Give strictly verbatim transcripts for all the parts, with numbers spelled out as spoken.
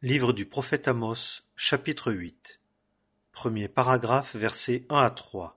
Livre du prophète Amos, chapitre huit. Premier paragraphe, versets un à trois.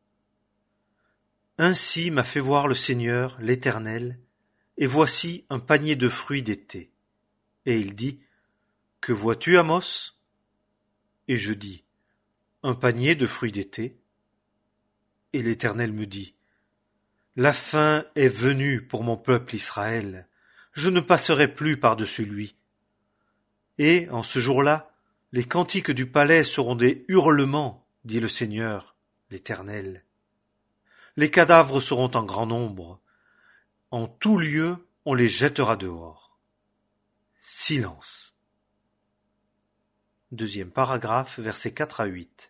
Ainsi m'a fait voir le Seigneur, l'Éternel, et voici un panier de fruits d'été. Et il dit, Que vois-tu, Amos? Et je dis, Un panier de fruits d'été. Et l'Éternel me dit, La fin est venue pour mon peuple Israël, je ne passerai plus par-dessus lui. Et, en ce jour-là, les cantiques du palais seront des hurlements, dit le Seigneur, l'Éternel. Les cadavres seront en grand nombre. En tout lieu, on les jettera dehors. Silence. Deuxième paragraphe, versets quatre à huit.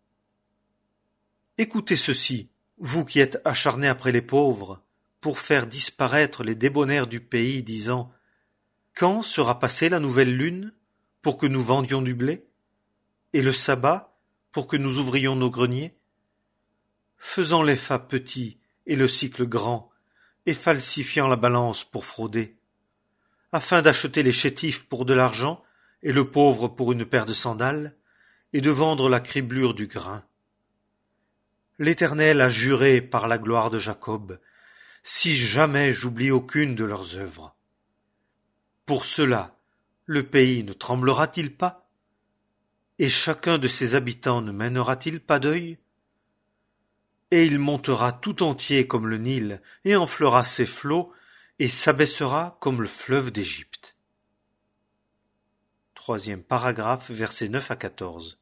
Écoutez ceci, vous qui êtes acharnés après les pauvres, pour faire disparaître les débonnaires du pays, disant « Quand sera passée la nouvelle lune, pour que nous vendions du blé, et le sabbat, pour que nous ouvrions nos greniers, faisant l'épha petit et le cycle grand, et falsifiant la balance pour frauder, afin d'acheter les chétifs pour de l'argent, et le pauvre pour une paire de sandales, et de vendre la criblure du grain. L'Éternel a juré par la gloire de Jacob, si jamais j'oublie aucune de leurs œuvres. Pour cela, le pays ne tremblera-t-il pas? Et chacun de ses habitants ne mènera-t-il pas deuil? Et il montera tout entier comme le Nil, et enflera ses flots, et s'abaissera comme le fleuve d'Égypte. Troisième paragraphe, versets neuf à quatorze.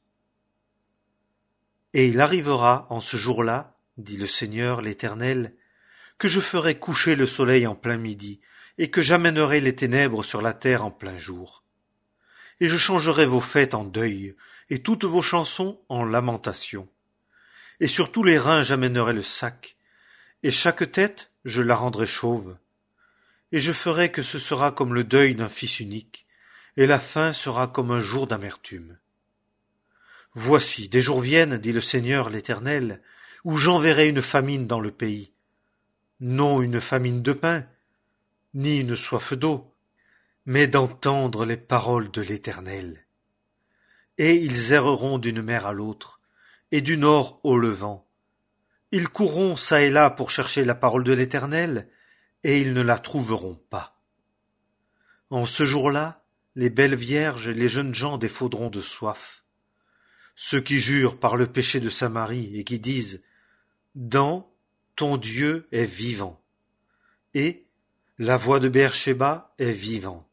Et il arrivera en ce jour-là, dit le Seigneur l'Éternel, que je ferai coucher le soleil en plein midi, et que j'amènerai les ténèbres sur la terre en plein jour. Et je changerai vos fêtes en deuil, et toutes vos chansons en lamentation. Et sur tous les reins j'amènerai le sac, et chaque tête je la rendrai chauve. Et je ferai que ce sera comme le deuil d'un fils unique, et la fin sera comme un jour d'amertume. Voici, des jours viennent, dit le Seigneur l'Éternel, où j'enverrai une famine dans le pays. Non une famine de pain, ni une soif d'eau, mais d'entendre les paroles de l'Éternel. Et ils erreront d'une mer à l'autre, et du nord au levant. Ils courront çà et là pour chercher la parole de l'Éternel, et ils ne la trouveront pas. En ce jour-là, les belles vierges et les jeunes gens défaudront de soif. Ceux qui jurent par le péché de Samarie et qui disent « Dan, ton Dieu est vivant » et « La voix de Beer-Shéba est vivante »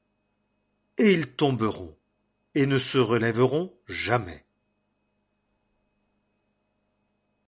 et ils tomberont et ne se relèveront jamais.